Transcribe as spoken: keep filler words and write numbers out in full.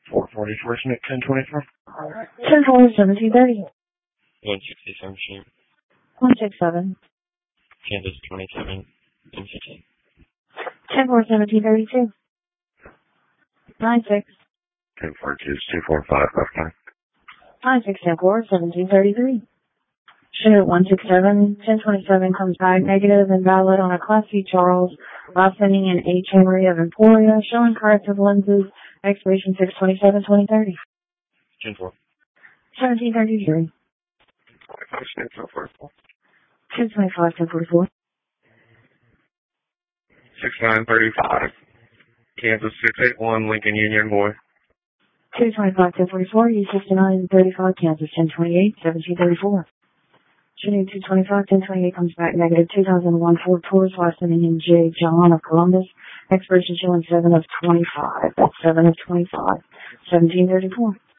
four forty-four, Schmidt, ten twenty-four. ten four, seventeen thirty. one sixty-seven, Schmidt. one sixty-seven. Kansas, twenty-seven, one sixty. ten four, seventeen thirty-two. nine six. ten four two, two four five, five nine. nine six, ten four, seventeen thirty-three. Schmidt, one sixty-seven, ten twenty-seven comes back negative and valid on a Class C Charles, last sending in H. Henry of Emporia, showing corrective lenses, expiration six twenty-seven, twenty thirty. ten four. seventeen thirty-three. Schmidt, ten forty-four. ten twenty-five, ten forty-four. six nine thirty-five. Kansas, six eight one, Lincoln Union, boy. two twenty-five, ten forty-four, U sixty-nine, thirty-five, Kansas, ten twenty-eight, seventeen thirty-four. Shooting two twenty-five, ten twenty-eight comes back negative two thousand one Ford Taurus, last sending in J. John of Columbus, expiration showing seven of twenty-five. That's seven of twenty-five. seventeen thirty-four.